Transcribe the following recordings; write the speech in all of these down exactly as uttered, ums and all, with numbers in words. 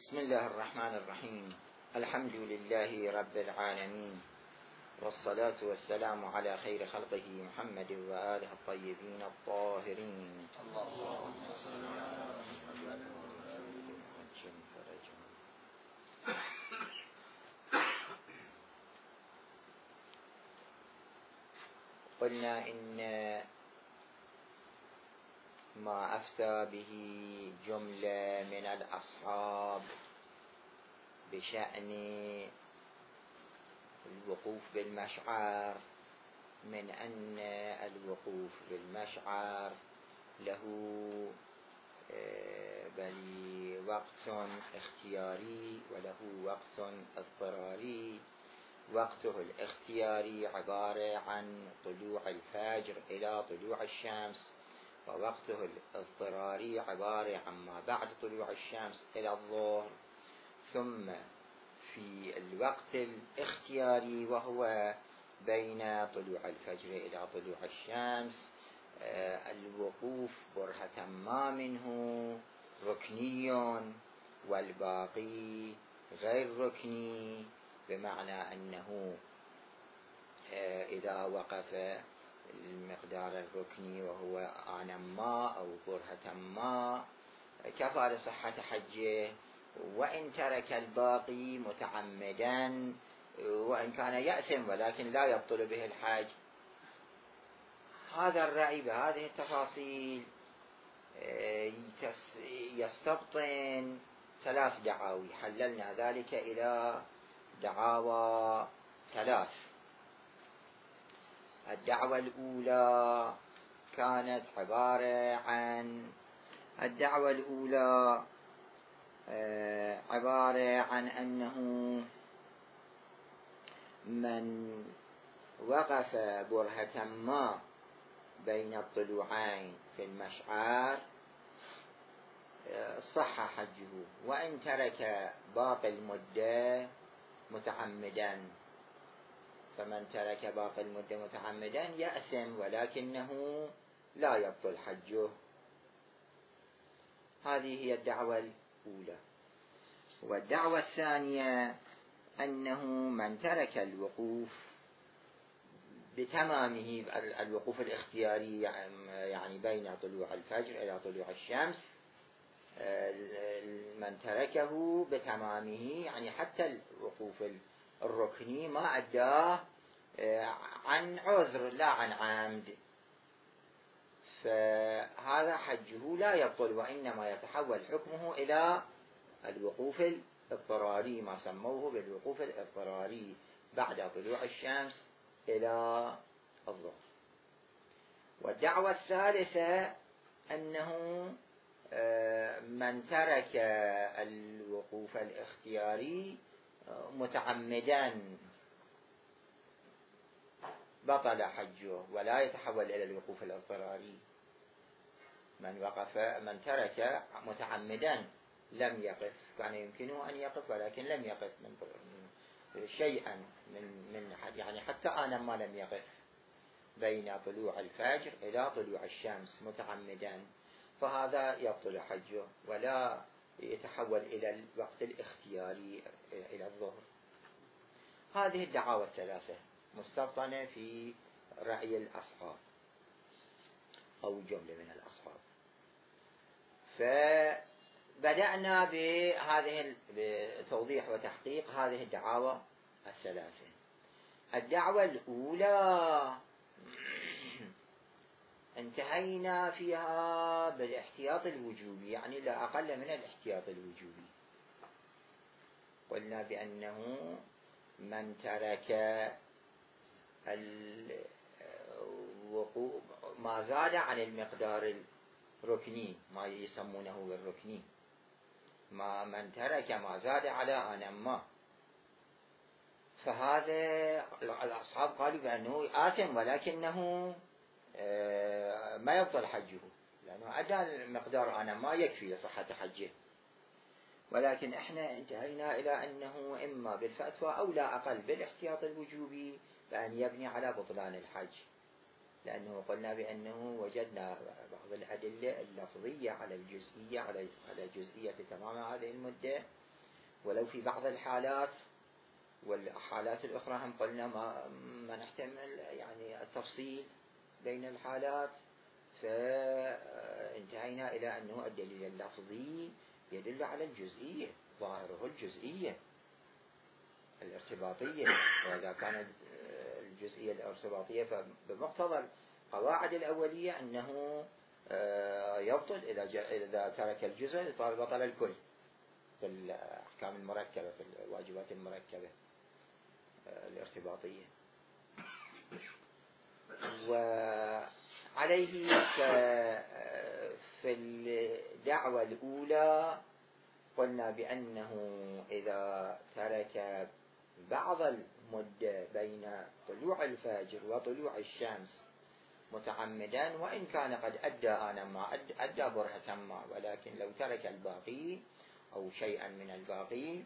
بسم الله الرحمن الرحيم. الحمد لله رب العالمين، والصلاة والسلام على خير خلقه محمد وآله الطيبين الطاهرين. اللهم صل على محمد قلنا إن ما أفتى به جملة من الأصحاب بشأن الوقوف بالمشعر من أن الوقوف بالمشعر له بل وقت اختياري وله وقت اضطراري. وقته الاختياري عبارة عن طلوع الفجر إلى طلوع الشمس، ووقته الاضطراري عبارة عن ما بعد طلوع الشمس إلى الظهر. ثم في الوقت الاختياري وهو بين طلوع الفجر إلى طلوع الشمس الوقوف برهة ما منه ركني والباقي غير ركني، بمعنى أنه إذا وقف المقدار الركني وهو آن ما أو برهة ما كفى لصحة حجه، وإن ترك الباقي متعمدا وإن كان يأثم ولكن لا يبطل به الحج. هذا الرأي بهذه التفاصيل يستبطن ثلاث دعاوي، حللنا ذلك إلى دعاوى ثلاث. الدعوة الأولى كانت عبارة عن الدعوة الأولى عبارة عن أنه من وقف برهة ما بين الطلوعين في المشعر صح حجه، وإن ترك باقي المدة متعمدا. فمن ترك باقي المدة متعمدا يأثم ولكنه لا يبطل حجه. هذه هي الدعوة الأولى. والدعوة الثانية أنه من ترك الوقوف بتمامه، الوقوف الاختياري يعني بين طلوع الفجر إلى طلوع الشمس، من تركه بتمامه يعني حتى الوقوف الركني ما أداه عن عذر لا عن عمد، فهذا حجه لا يبطل، وإنما يتحول حكمه إلى الوقوف الاضطراري، ما سموه بالوقوف الاضطراري بعد طلوع الشمس إلى الظهر. والدعوة الثالثة أنه من ترك الوقوف الاختياري متعمدا بطل حجه ولا يتحول إلى الوقوف الاضطراري. من وقف من ترك متعمدا لم يقف، كان يمكنه أن يقف ولكن لم يقف من شيئا من من يعني حتى آن ما لم يقف بين طلوع الفجر إلى طلوع الشمس متعمدا، فهذا يبطل حجه ولا يتحول إلى الوقت الاختياري إلى الظهر. هذه الدعاوى الثلاثة مستبطنة في رأي الأصحاب أو جملة من الأصحاب. فبدأنا بهذه بتوضيح وتحقيق هذه الدعاوى الثلاثة. الدعوة الأولى انتهينا فيها بالاحتياط الوجوبي، يعني لا أقل من الاحتياط الوجوبي. قلنا بأنه من ترك الوقوف ما زاد عن المقدار الركني، ما يسمونه الركني، ما من ترك ما زاد على آن ما، فهذا الأصحاب قالوا بأنه آثم ولكنه ما يبطل حجه، لأنه أدى المقدار آن ما يكفي لصحة حجه. ولكن احنا انتهينا إلى أنه إما بالفتوى أو لا أقل بالاحتياط الوجوبي بأن يبني على بطلان الحج، لأنه قلنا بأنه وجدنا بعض الأدلة اللفظية على الجزئية على على جزئية تمام هذه المدة، ولو في بعض الحالات، والحالات الأخرى هم قلنا ما, ما نحتمل يعني التفصيل بين الحالات، فانتهينا إلى أنه الدليل اللفظي يدل على الجزئية، ظاهره الجزئية الارتباطية، وإذا كانت الجزئية الارتباطية فبمقتضى القواعد الأولية أنه يبطل إذا إذا ترك الجزء بطل الكل في الأحكام المركبة، في الواجبات المركبة الارتباطية. وعليه في الدعوة الأولى قلنا بأنه إذا ترك بعض المدة بين طلوع الفجر وطلوع الشمس متعمدا، وإن كان قد أدى آنا ما أدى برهة ما، ولكن لو ترك الباقي أو شيئا من الباقي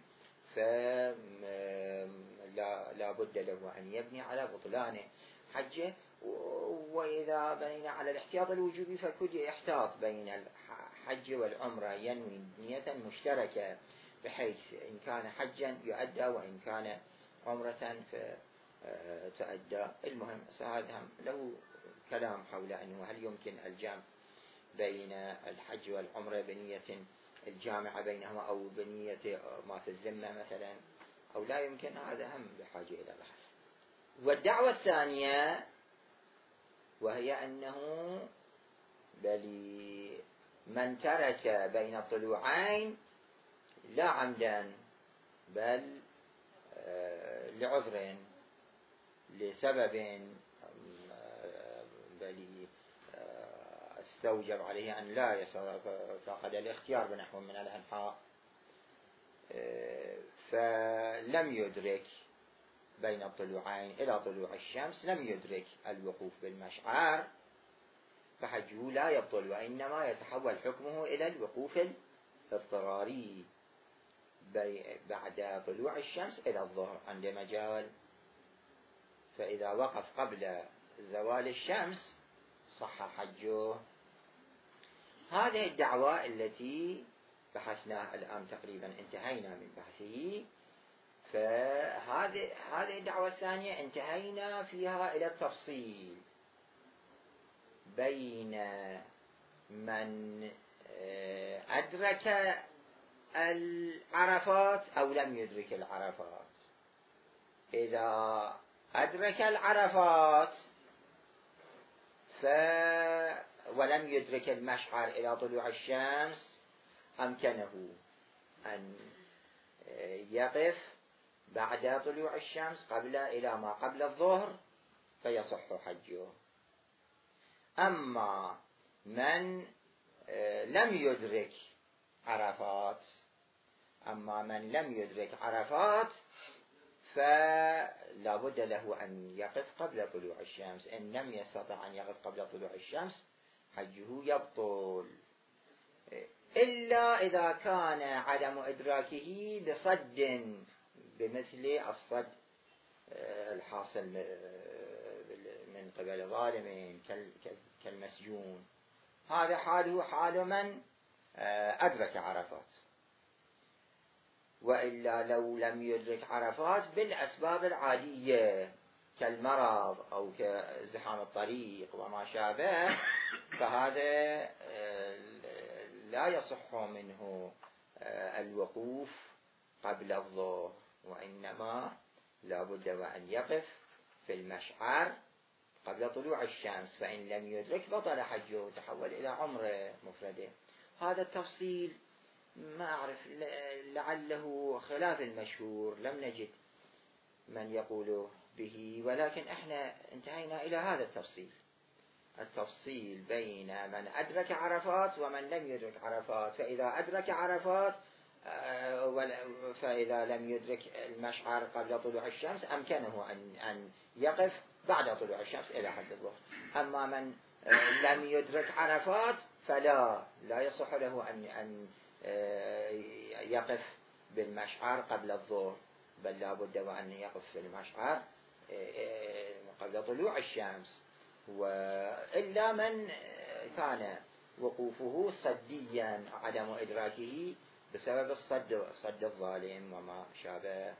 فلا بد له أن يبني على بطلان حجه. وإذا بنينا على الاحتياط الوجوبي فكل يحتاط بين الحج والعمرة، ينوي نية مشتركة بحيث إن كان حجا يؤدى وإن كان عمرة فتؤدى. المهم هذا له كلام حول أنه هل يمكن الجمع بين الحج والعمرة بنية الجامعة بينهما أو بنية ما في الذمة مثلا أو لا يمكن، هذا هم بحاجة إلى بحث. والدعوة الثانية وهي أنه بل من ترك بين الطلوعين لا عمدا بل لعذر لسبب بل استوجب عليه أن لا يصل فقد الاختيار بنحو من الأنحاء، فلم يدرك بين الطلوعين إلى طلوع الشمس، لم يدرك الوقوف بالمشعر، فحجه لا يبطل، وإنما يتحول حكمه إلى الوقوف الاضطراري بعد طلوع الشمس إلى الظهر عند مجال. فإذا وقف قبل زوال الشمس صح حجه. هذه الدعوة التي بحثناها الآن تقريبا انتهينا من بحثه. فهذه هذه الدعوة الثانية انتهينا فيها إلى التفصيل بين من أدرك العرفات أو لم يدرك العرفات. إذا أدرك العرفات ف ولم يدرك المشعر إلى طلوع الشمس أمكنه أن يقف بعد طلوع الشمس قبل إلى ما قبل الظهر فيصح حجه. أما من لم يدرك عرفات أما من لم يدرك عرفات فلا بد له أن يقف قبل طلوع الشمس. إن لم يستطع أن يقف قبل طلوع الشمس حجه يبطل، إلا إذا كان عدم إدراكه بصد بمثل الصد الحاصل من قبل ظالم كالمسجون، هذا حاله حال من أدرك عرفات. وإلا لو لم يدرك عرفات بالأسباب العادية كالمرض أو كزحام الطريق وما شابه، فهذا لا يصح منه الوقوف قبل الظهر، وإنما لا بد وأن يقف في المشعر قبل طلوع الشمس، فإن لم يدرك بطل حجه وتحول إلى عمره مفردة. هذا التفصيل ما أعرف لعله خلاف المشهور، لم نجد من يقول به، ولكن احنا انتهينا إلى هذا التفصيل، التفصيل بين من أدرك عرفات ومن لم يدرك عرفات. فإذا أدرك عرفات فإذا لم يدرك المشعر قبل طلوع الشمس أمكنه أن أن يقف بعد طلوع الشمس إلى حد الظهر. أما من لم يدرك عرفات فلا لا يصح له أن أن يقف بالمشعر قبل الظهر، بل لا بد وأن يقف في المشعر قبل طلوع الشمس. وإلا من كان وقوفه صديا عدم إدراكه بسبب الصد الصد الظالم وما شابه.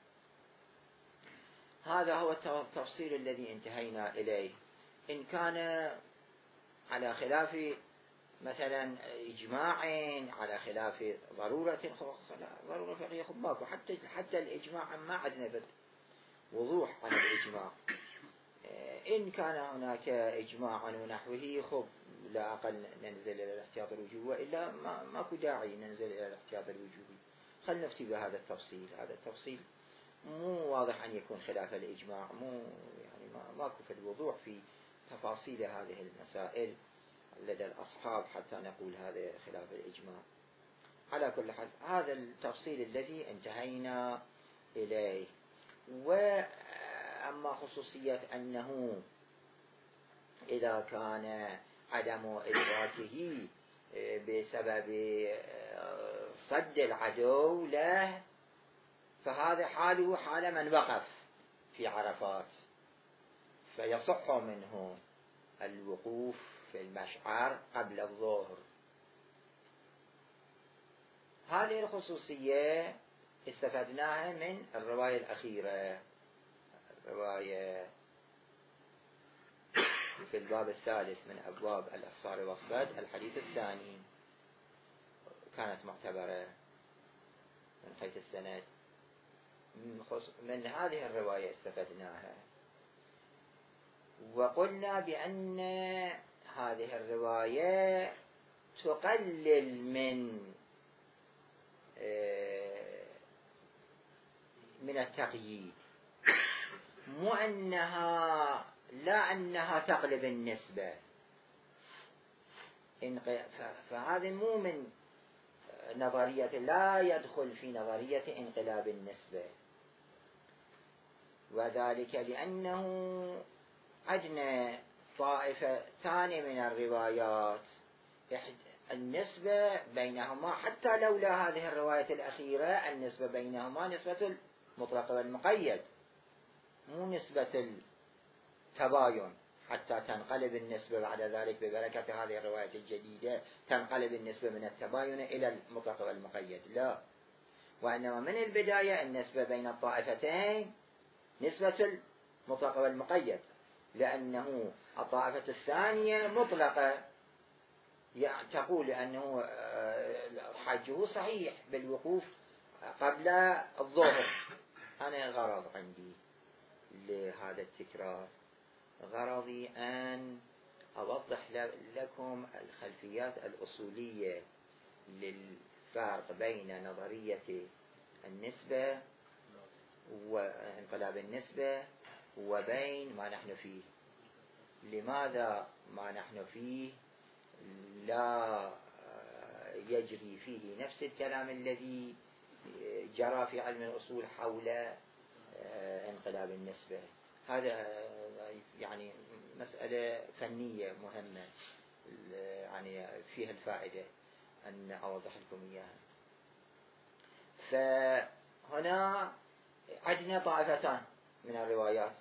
هذا هو التفصيل الذي انتهينا إليه. إن كان على خلاف مثلا إجماع، على خلاف ضرورة، ضرورة فقهية خب ماكو، حتى حتى الإجماع ما عندنا وضوح عن الإجماع. إن كان هناك إجماع ونحوه خب لا أقل ننزل إلى الاحتياط الوجوبي، وإلا ما ماكو داعي ننزل إلى الاحتياط الوجوبي. خلنا نفتي بهذا التفصيل. هذا التفصيل مو واضح أن يكون خلاف الإجماع، مو يعني ما ماكو في الوضوح في تفاصيل هذه المسائل لدى الأصحاب حتى نقول هذا خلاف الإجماع. على كل حال هذا التفصيل الذي انتهينا إليه. وأما خصوصية أنه إذا كان عدم إدراكه بسبب صد العدو له، فهذا حاله حال من وقف في عرفات، فيصح منه الوقوف في المشعر قبل الظهر. هذه الخصوصية استفدناها من الرواية الأخيرة، الرواية في الباب الثالث من أبواب الإحصار والصد، الحديث الثاني، كانت معتبرة من حيث السند. من هذه الرواية استفدناها، وقلنا بأن هذه الرواية تقلل من من التقييد، مو أنها لا أنها تقلب النسبة، فهذا مو من نظرية، لا يدخل في نظرية انقلاب النسبة، وذلك لأنه عندنا طائفة ثانية من الروايات النسبة بينهما، حتى لولا هذه الرواية الأخيرة، النسبة بينهما نسبة المطلق والمقيد، مو نسبة التباين، حتى تنقلب النسبة بعد ذلك ببركة هذه الرواية الجديدة تنقلب النسبة من التباين إلى المطلق والمقيد، لا، وإنما من البداية النسبة بين الطائفتين نسبة المطلق والمقيد، لأنه الطائفة الثانية مطلقة تقول أنه حجه صحيح بالوقوف قبل الظهر. أنا غرض عندي لهذا التكرار، غرضي أن أوضح لكم الخلفيات الأصولية للفرق بين نظرية النسبة وانقلاب النسبة وبين ما نحن فيه. لماذا ما نحن فيه لا يجري فيه نفس الكلام الذي جرى في علم الأصول حول انقلاب النسبة؟ هذا يعني مسألة فنية مهمة، يعني فيها الفائدة أن أوضح لكم إياها. فهنا عندنا طائفتان من الروايات،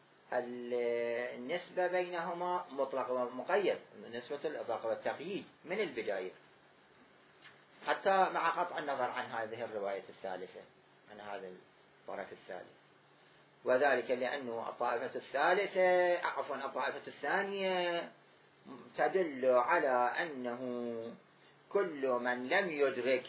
النسبة بينهما مطلق ومقيد، نسبة الإطلاق والتقييد من البداية، حتى مع قطع النظر عن هذه الرواية الثالثة، عن هذا الطرف الثالث، وذلك لأنه الطائفة الثالثة عفوا الطائفة الثانية تدل على أنه كل من لم يدرك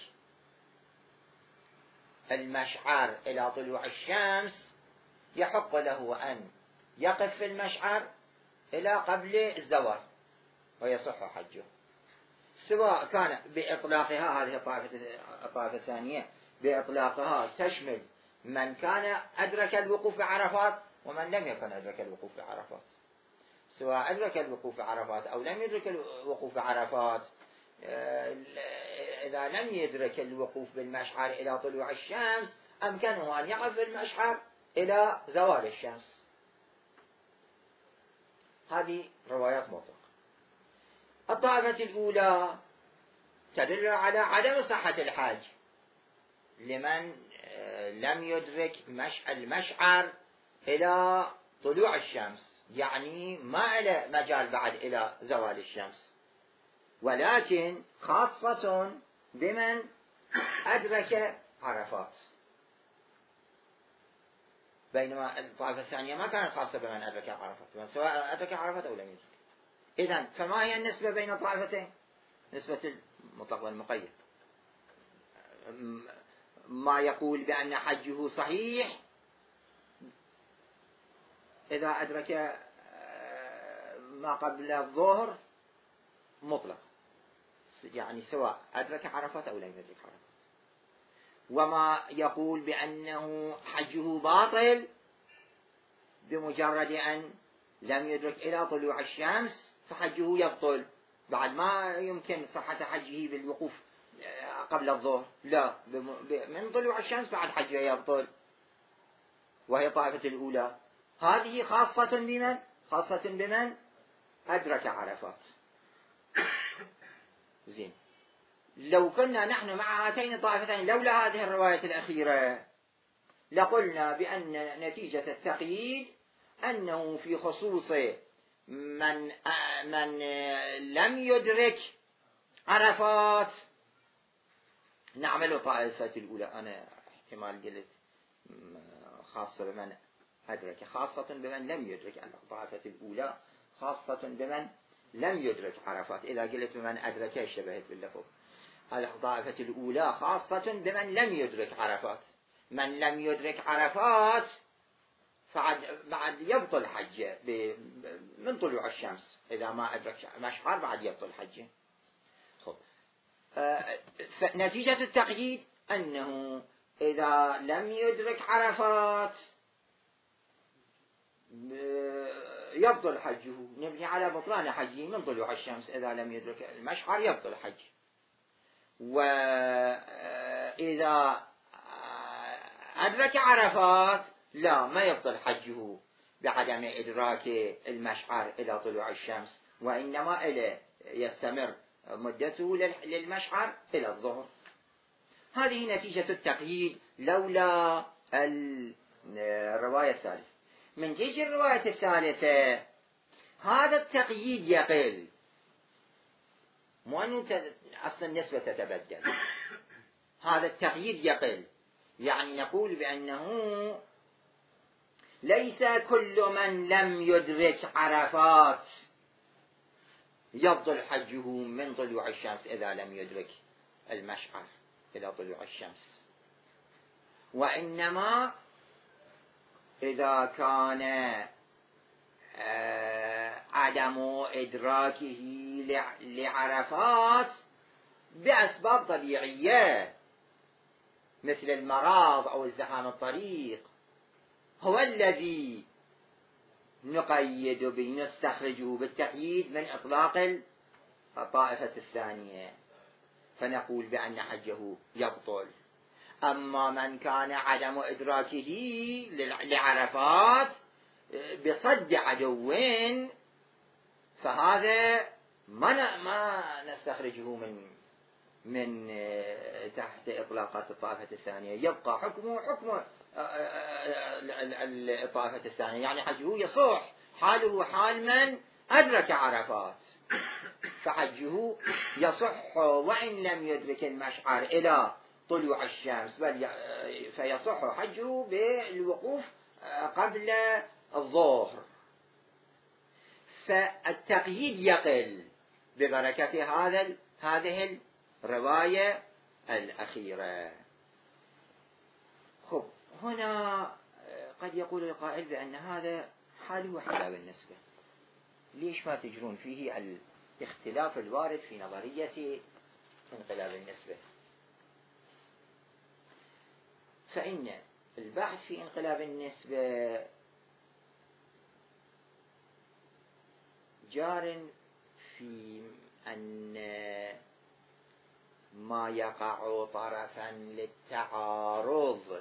المشعر إلى طلوع الشمس يحق له أن يقف في المشعر إلى قبل الزوال ويصح حجه، سواء كان بإطلاقها هذه الطائفة الطائفة الثانية بإطلاقها تشمل من كان أدرك الوقوف بعرفات ومن لم يكن أدرك الوقوف بعرفات، سواء أدرك الوقوف بعرفات أو لم يدرك الوقوف بعرفات. إذا لم يدرك الوقوف بالمشعر إلى طلوع الشمس أمكنه أن يقف بالمشعر إلى زوال الشمس. هذه روايات مطلقة. الطائفة الأولى تدل على عدم صحة الحج لمن لم يدرك المشعر إلى طلوع الشمس، يعني ما له مجال بعد إلى زوال الشمس، ولكن خاصة بمن أدرك عرفات، بينما الطائفة الثانية ما كانت خاصة بمن أدرك عرفات، سواء أدرك عرفات أو لم يدرك. إذن فما هي النسبة بين الطائفتين؟ نسبة المطلق والمقيد. ما يقول بأن حجه صحيح إذا أدرك ما قبل الظهر مطلق، يعني سواء أدرك عرفات أو لم يدرك عرفات. وما يقول بأنه حجه باطل بمجرد أن لم يدرك إلى طلوع الشمس فحجه يبطل، بعد ما يمكن صحة حجه بالوقوف قبل الظهر، لا، من طلوع الشمس بعد حجه يبطل، وهي طائفة الأولى. هذه خاصة بمن؟ خاصة بمن أدرك عرفات. زين، لو كنا نحن مع هاتين الطائفتين لولا هذه الرواية الأخيرة لقلنا بأن نتيجة التقييد أنه في خصوص من من لم يدرك عرفات نعمل طائفة الأولى. أنا احتمال قلت خاصة بمن أدرك، خاصة بمن لم يدرك. الطائفة الأولى خاصة بمن لم يدرك عرفات، إذا قلت بمن أدرك شبهت باللفظ. الطائفة الأولى خاصة بمن لم يدرك عرفات، من لم يدرك عرفات فعد بعد يبطل حجه من طلوع الشمس، إذا ما أدرك مشعر بعد يبطل حجه. خب. فنتيجة التقييد أنه إذا لم يدرك عرفات يبطل حجه، نبني على بطلان حجه من طلوع الشمس. إذا لم يدرك المشعر يبطل حجه، وإذا أدرك عرفات لا، ما يبطل حجه بعدم إدراك المشعر إلى طلوع الشمس، وإنما إلى يستمر مدته للمشعر إلى الظهر. هذه نتيجة التقييد لولا الرواية الثالثة. من تيجي الرواية الثالثة هذا التقييد يقل، مو أنه أصلا النسبة تتبدل، هذا التقييد يقل. يعني نقول بأنه ليس كل من لم يدرك عرفات يبطل حجه من طلوع الشمس إذا لم يدرك المشعر إلى طلوع الشمس، وإنما إذا كان عدم إدراكه لعرفات بأسباب طبيعية مثل المرض أو الزحام الطريق هو الذي نقيد به، نستخرجه بالتقييد من إطلاق الطائفة الثانية، فنقول بأن حجه يبطل. أما من كان عدم إدراكه لعرفات بصد عدو فهذا ما ما نستخرجه من من تحت إطلاقات الطائفة الثانية، يبقى حكمه حكم الطائفة الثانية، يعني حجه يصح، حاله حال من أدرك عرفات، فحجه يصح وإن لم يدرك المشعر إلى طلوع الشمس، بل فيصح حجه بالوقوف قبل الظهر. فالتقييد يقل ببركة هذا هذه الرواية الأخيرة. خب، هنا قد يقول القائل بأن هذا حاله حاله بالنسبة، ليش ما تجرون فيه الاختلاف الوارد في نظرية انقلاب النسبة؟ فإن البحث في انقلاب النسبة جار في أن ما يقع طرفا للتعارض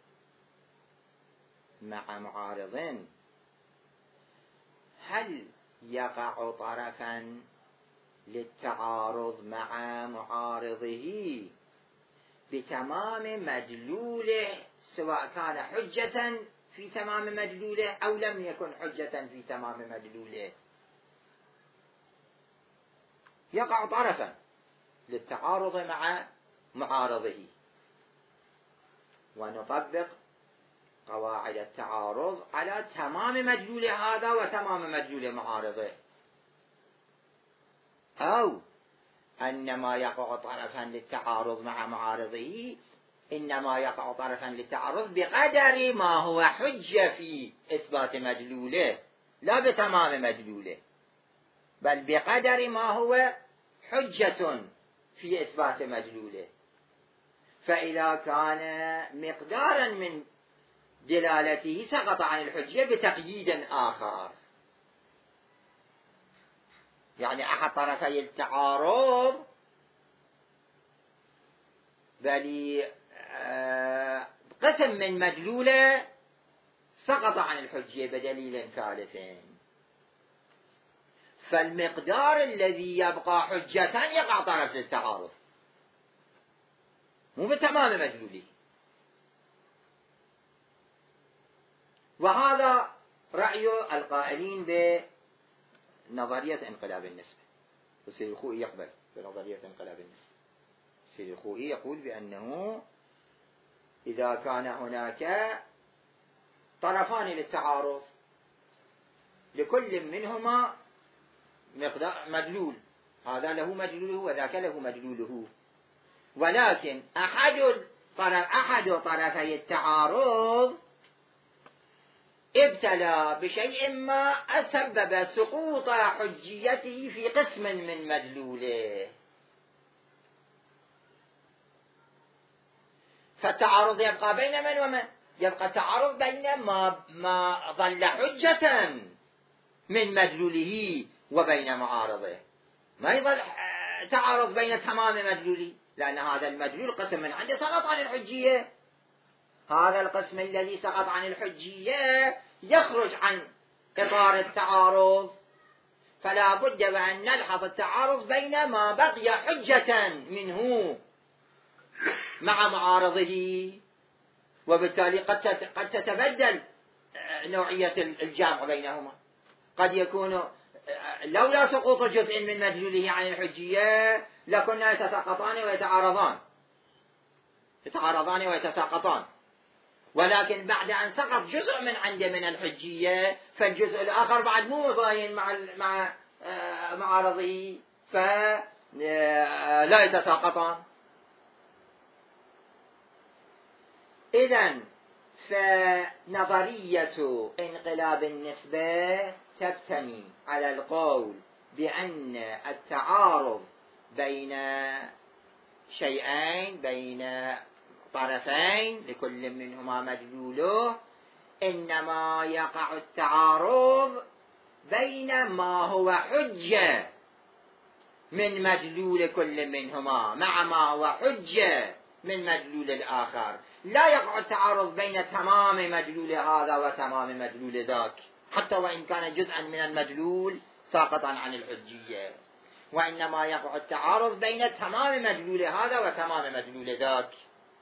مع معارض، هل يقع طرفا للتعارض مع معارضه بتمام مدلوله، سواء كان حجة في تمام مدلوله أو لم يكن حجة في تمام مدلوله. يقع طرفا للتعارض مع معارضه، ونطبق قواعد التعارض على تمام مدلول هذا وتمام مدلول معارضه. أو أن ما يقع طرفا للتعارض مع معارضه إنما يقع طرفا للتعارض بقدر ما هو حجة في إثبات مدلوله، لا بتمام مدلوله، بل بقدر ما هو حجة في إثبات مدلوله. فإذا كان مقدارا من دلالته سقط عن الحجة بتقييد آخر، يعني أحد طرفي التعارض بل قسم من مدلوله سقط عن الحجة بدليل ثالث، فالمقدار الذي يبقى حجة يقع طرف للتعارض مو بتمام مدلوله. وهذا رأي القائلين بنظرية انقلاب النسبة، والسيد الخوئي يقبل بنظرية انقلاب النسبة. السيد الخوئي يقول بأنه إذا كان هناك طرفان للتعارض لكل منهما مقدار مدلول، هذا له مدلوله وذاك له مدلوله، ولكن أحد طرف أحد طرفي التعارض ابتلى بشيء ما أسبب سقوط حجيته في قسم من مدلوله، فالتعارض يبقى بين من ومن؟ يبقى التعارض بين ما, ما ظل حجة من مدلوله وبين معارضه، ما يظل تعارض بين تمام مدلوله، لأن هذا المدلول قسم من عنده سقط عن الحجية. هذا القسم الذي سقط عن الحجية يخرج عن إطار التعارض، فلا بد وأن نلحظ التعارض بين ما بقي حجة منه مع معارضه، وبالتالي قد قد تتبدل نوعية الجمع بينهما. قد يكون لولا سقوط جزء من مدلوله عن الحجية لكنا يتساقطان ويتعارضان يتعارضان ويتساقطان، ولكن بعد أن سقط جزء من عنده من الحجية فالجزء الآخر بعد مو مباين مع مع معارضه فلا يتساقطان. إذن فنظرية انقلاب النسبة تبتني على القول بأن التعارض بين شيئين، بين طرفين لكل منهما مدلوله، إنما يقع التعارض بين ما هو حجة من مدلول كل منهما مع ما هو حجة من مدلول الآخر، لا يقع التعارض بين تمام مدلول هذا وتمام مدلول ذاك، حتى وإن كان جزءا من المدلول ساقطا عن الحجية، وإنما يقع التعارض بين تمام مدلول هذا وتمام مدلول ذاك.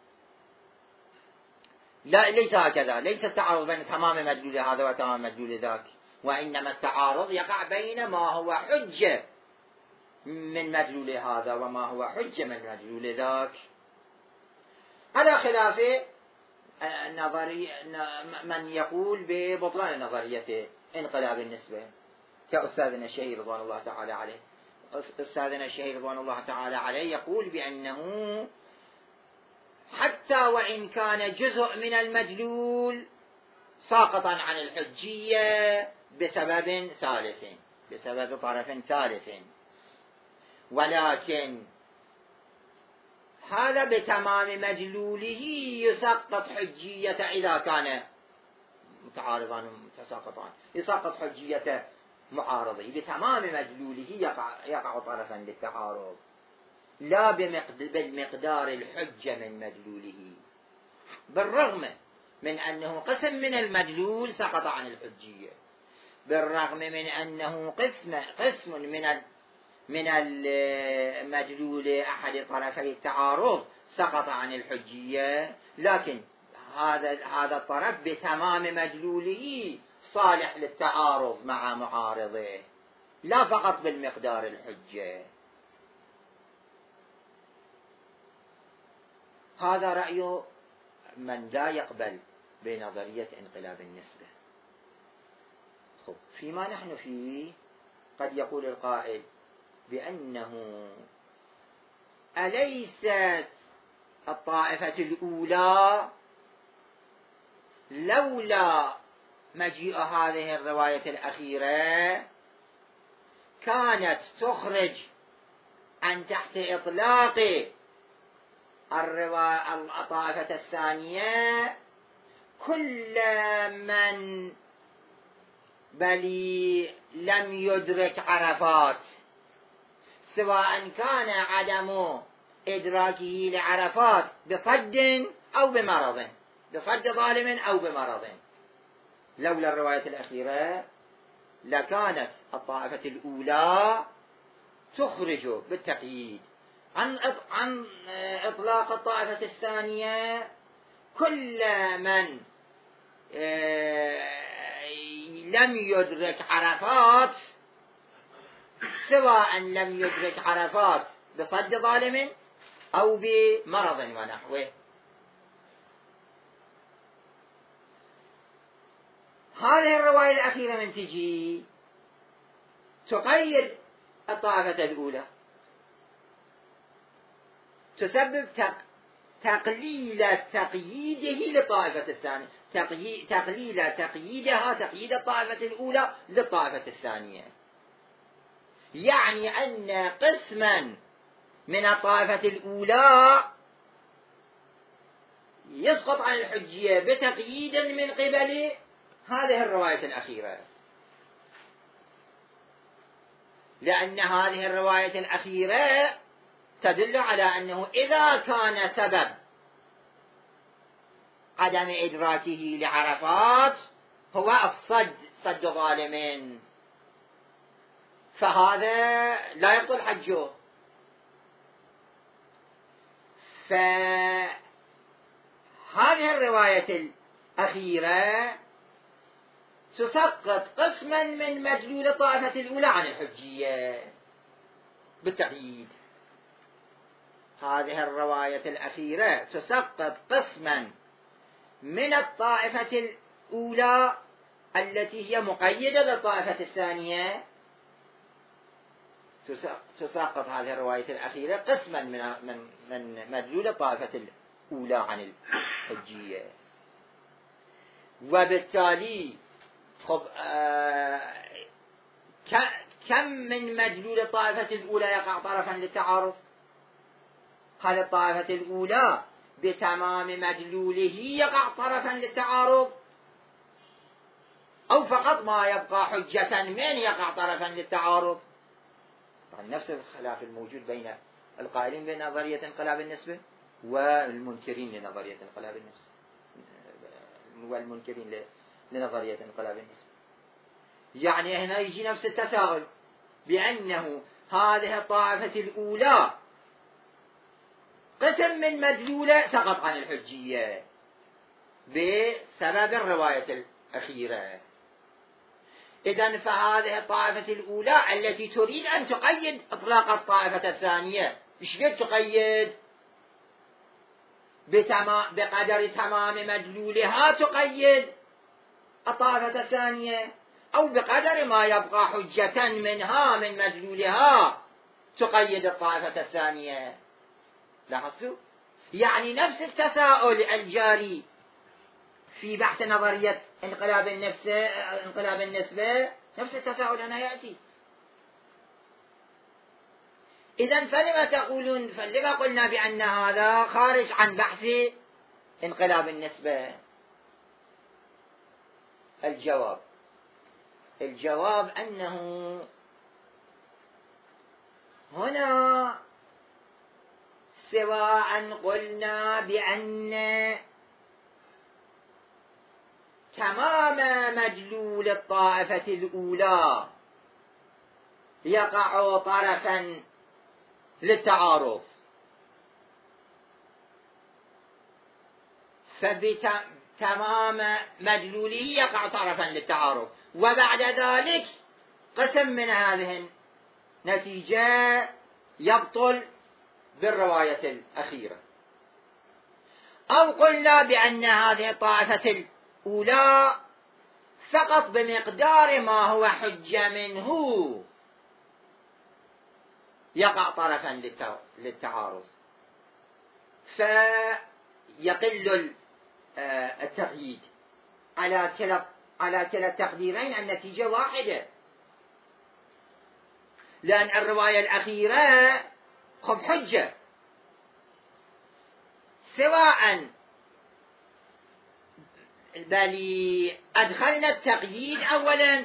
لا، ليس هكذا، ليس التعارض بين تمام مدلول هذا وتمام مدلول ذاك، وإنما التعارض يقع بين ما هو حجة من مدلول هذا وما هو حجة من مدلول ذاك، على خلاف النظري من يقول ببطلان نظرية انقلاب النسبة كأستاذنا الشهير رضوان الله تعالى عليه. أستاذنا الشهير رضوان الله تعالى عليه يقول بأنه حتى وإن كان جزء من المدلول ساقطا عن الحجية بسبب ثالث، بسبب طرف ثالث، ولكن هذا بتمام مدلوله يسقط حجية إذا كان متعارضان متساقطان، يسقط حجية معارضه بتمام مدلوله، يقع, يقع طرفا للتعارض لا بالمقدار الحجة من مدلوله، بالرغم من أنه قسم من المدلول سقط عن الحجية، بالرغم من أنه قسم قسم من من المدلول أحد طرفي التعارض سقط عن الحجية، لكن هذا هذا الطرف بتمام مدلوله صالح للتعارض مع معارضه، لا فقط بالمقدار الحجة. هذا رأي من لا يقبل بنظرية انقلاب النسبة. خب فيما نحن فيه قد يقول القائل بأنه أليست الطائفة الأولى لولا مجيء هذه الرواية الأخيرة كانت تخرج عن تحت إطلاق الطائفة الثانية كل من بل لم يدرك عرفات، سواء كان عدم إدراكه لعرفات بصد أو بمرض، بصد ظالم أو بمرض. لولا الرواية الأخيرة لكانت الطائفة الأولى تخرج بالتقييد عن عن إطلاق الطائفة الثانية كل من لم يدرك عرفات، سواء لم يدرك عرفات بصد ظالم أو بمرض ونحوه. هذه الرواية الأخيرة من تجي تقيد الطائفة الأولى، تسبب تقليل تقييده للطائفة الثانية، تقليل تقييدها تقييد الطائفة الأولى للطائفة الثانية. يعني أن قسما من الطائفة الأولى يسقط عن الحجية بتقييد من قبل هذه الرواية الأخيرة، لأن هذه الرواية الأخيرة تدل على أنه إذا كان سبب عدم إدراكه لعرفات هو الصد، صد ظالم، فهذا لا يبطل حجه. فهذه الرواية الأخيرة تسقط قسما من مدلول الطائفة الأولى عن الحجية بالتقييد. هذه الرواية الأخيرة تسقط قسما من الطائفة الأولى التي هي مقيدة للطائفة الثانية، تسقط هذه الرواية الأخيرة قسما من من من مدلول الطائفة الأولى عن الحجية. وبالتالي خب آه كم من مدلول الطائفة الأولى يقع طرفا للتعارض؟ هل الطائفة الأولى بتمام مدلوله يقع طرفا للتعارض، أو فقط ما يبقى حجة من يقع طرفا للتعارض؟ نفس الخلاف الموجود بين القائلين بنظرية انقلاب النسبة والمنكرين لنظرية انقلاب النسبة والمنكرين لنظرية انقلاب النسبة. يعني هنا يجي نفس التساؤل بأنه هذه الطائفة الأولى قسم من مدلولة سقط عن الحجية بسبب الرواية الأخيرة. إذن فهذه الطائفة الأولى التي تريد أن تقيد إطلاق الطائفة الثانية، إيش قد تقيد؟ بقدر تمام مدلولها تقيد الطائفة الثانية، أو بقدر ما يبقى حجة منها من مدلولها تقيد الطائفة الثانية. لاحظتوا؟ يعني نفس التساؤل الجاري في بحث نظرية انقلاب النفس انقلاب النسبة، نفس التساؤل هنا يأتي. إذن فلما تقولون فلما قلنا بأن هذا خارج عن بحث انقلاب النسبة؟ الجواب الجواب أنه هنا سواء قلنا بأن تمام مدلول الطائفة الأولى يقع طرفا للتعارض، فبتمام مدلوله يقع طرفا للتعارض، وبعد ذلك قسم من هذه النتيجة يبطل بالرواية الأخيرة. أو قلنا بأن هذه الطائفة الأولى فقط بمقدار ما هو حجة منه يقع طرفا للتعارض، فيقل التقييد. على كلا على كلا التقديرين النتيجة واحدة، لأن الرواية الأخيرة خب حجة، سواء بل أدخلنا التقييد أولا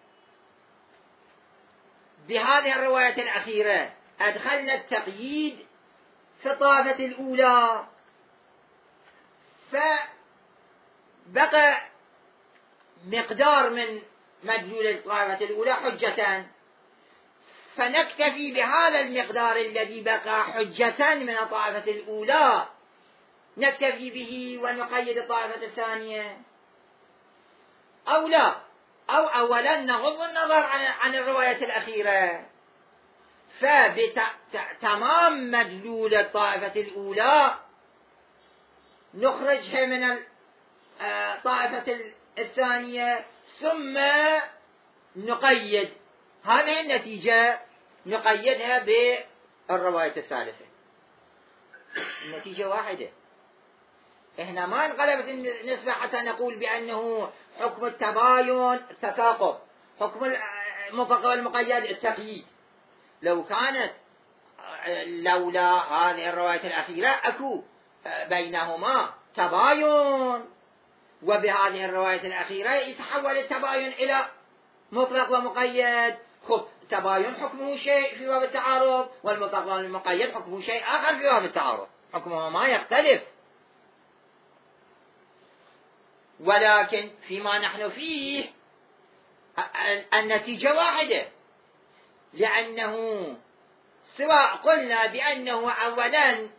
بهذه الرواية الأخيرة، أدخلنا التقييد في الطائفة الأولى، فبقى مقدار من مدلول الطائفة الأولى حجة، فنكتفي بهذا المقدار الذي بقى حجة من الطائفة الأولى، نكتفي به ونقيد الطائفة الثانية، أو لا، أو أولا نغض النظر عن, عن الرواية الأخيرة، فبتمام مدلول الطائفة الأولى نخرجها من الطائفة الثانية ثم نقيد هذه النتيجة، نقيدها بالرواية الثالثة. النتيجة واحدة، إحنا ما انقلبت النسبة حتى نقول بأنه حكم التباين التساقط، حكم المطلق والمقيد التقييد. لو كانت لولا هذه الرواية الأخيرة أكو بينهما تباين، وبهذه الرواية الأخيرة يتحول التباين إلى مطلق ومقيد. خب تباين حكمه شيء في باب التعارض، والمطلق والمقيد حكمه شيء آخر في باب التعارض، حكمه ما يختلف. ولكن فيما نحن فيه النتيجة واحدة، لأنه سواء قلنا بأنه أولا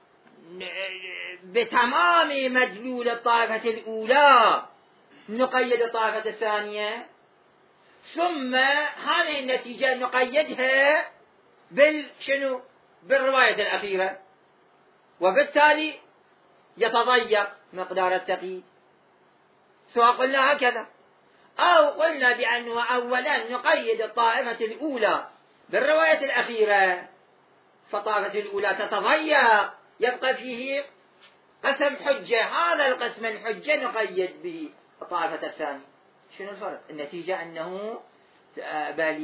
بتمام مدلول الطائفة الأولى نقيد الطائفة الثانية، ثم هذه النتيجة نقيدها بالشنو بالرواية الأخيرة، وبالتالي يتضيق مقدار التقييد. سواء قلنا هكذا أو قلنا بأنه أولا نقيد الطائفة الأولى بالرواية الأخيرة، فالطائفة الأولى تتضيق، يبقى فيه قسم حجة، هذا القسم الحجة نقيد به الطائفة الثانية. شنو الفرق؟ النتيجة أنه بل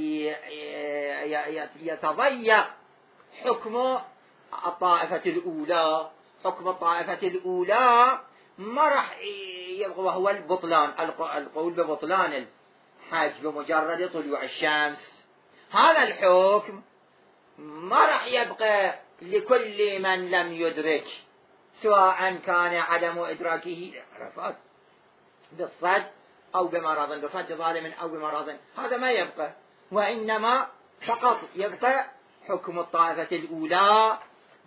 يتضيق حكم الطائفة الأولى، حكم الطائفة الأولى ما راح يبقى وهو البطلان، القول ببطلان الحج بمجرد طلوع الشمس. هذا الحكم ما راح يبقى لكل من لم يدرك، سواء كان عدم إدراكه عرفات بالصد أو بمرض، بصد ظالم أو بمرض، هذا ما يبقى، وإنما فقط يبقى حكم الطائفة الأولى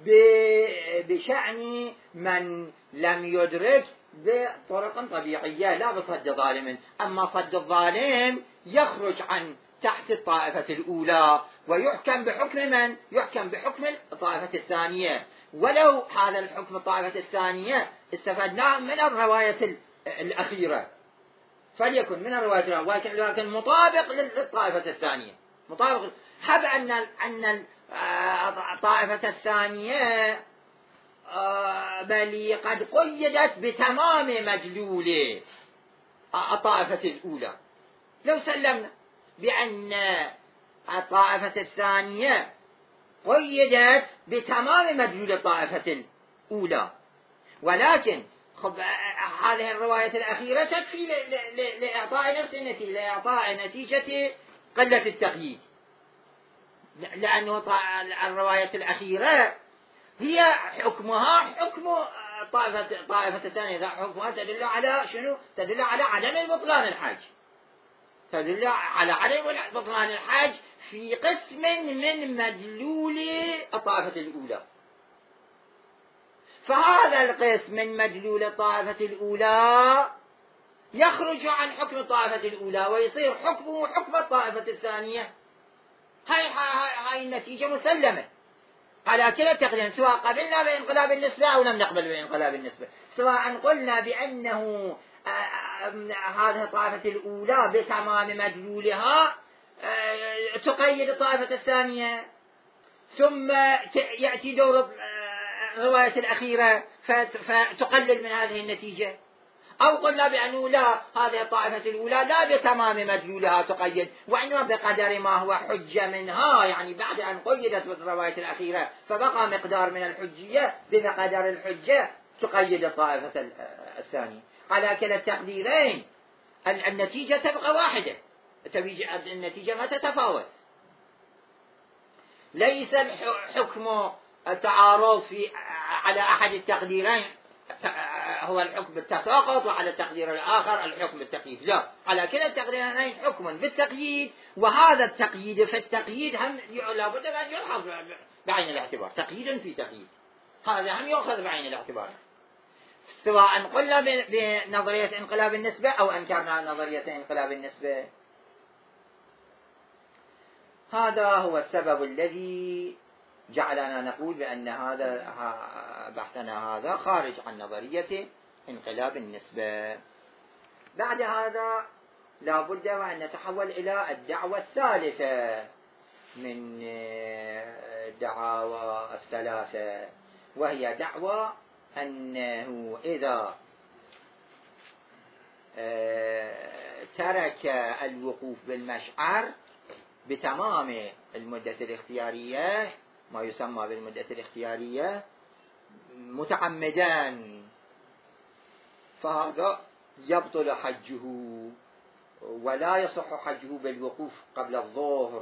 بشأن من لم يدرك بطرق طبيعية لا بصد ظالم. أما صد الظالم يخرج عن تحت الطائفة الأولى ويحكم بحكم من؟ يحكم بحكم الطائفة الثانية. ولو هذا الحكم الطائفة الثانية استفدناه من الرواية الأخيرة فليكن من الرواية الأخيرة، لكن مطابق للطائفة الثانية، مطابق حب أن أن الطائفة الثانية بل قد قيدت بتمام مدلول الطائفة الأولى. لو سلمنا بأن الطائفة الثانية قيدت بتمام مدلول الطائفة الأولى، ولكن خب هذه الرواية الأخيرة تكفي لإعطاء نفس النتيجة، لإعطاء نتيجة قلة التقييد، لأنه الرواية الأخيرة هي حكمها حكم طائفة طائفة الثانية، حكمها تدل على شنو؟ تدل على عدم بطلان الحج، تدل على عدم بطلان الحج في قسم من مدلول الطائفة الأولى. فهذا القسم من مدلول الطائفة الأولى يخرج عن حكم الطائفة الأولى ويصير حكمه حكم الطائفة الثانية. هاي هاي النتيجة مسلمة. على كلا التقديرين، سواء قبلنا بانقلاب النسبة أو لم نقبل بانقلاب النسبة، سواء قلنا بأنه هذه الطائفة الأولى بتمام مدلولها تقيد الطائفة الثانية، ثم يأتي دور الرواية الأخيرة فتقلل من هذه النتيجة، أو قلنا بأنه لا، هذه الطائفة الأولى لا بتمام مدلولها تقيد، وإنما بقدر ما هو حجة منها، يعني بعد أن قيدت بالرواية الأخيرة فبقى مقدار من الحجية، بمقدار الحجة تقيد الطائفة الثانية. على كلا التقديرين النتيجة تبقى واحدة، النتيجة ما تتفاوت، ليس الحكم التعارض في على أحد التقديرين هو الحكم بالتساقط، وعلى التقدير الآخر الحكم بالتقييد، لا، على كلا التقديرين حكم بالتقييد، وهذا التقييد في التقييد هم لابد أن يلحظ بعين الاعتبار، تقييد في تقييد، هذا هم يؤخذ بعين الاعتبار، سواء قلنا بنظرية انقلاب النسبة أو أنكرنا نظرية انقلاب النسبة. هذا هو السبب الذي جعلنا نقول بأن هذا بحثنا هذا خارج عن نظرية انقلاب النسبة. بعد هذا لا بد وأن نتحول إلى الدعوة الثالثة من الدعاوى الثلاثة، وهي دعوة أنه إذا ترك الوقوف بالمشعر بتمام المدة الاختيارية، ما يسمى بالمدة الاختيارية، متعمدا، فهذا يبطل حجه ولا يصح حجه بالوقوف قبل الظهر،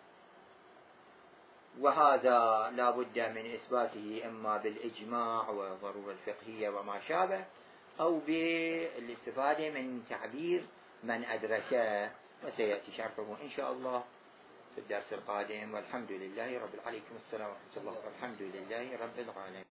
وهذا لا بد من إثباته إما بالإجماع والضرورة الفقهية وما شابه، أو بالاستفادة من تعبير من أدركه، وسيأتي شرحه إن شاء الله في الدرس القادم. والحمد لله رب العالمين. السلام ورحمة الله، والحمد لله رب العالمين.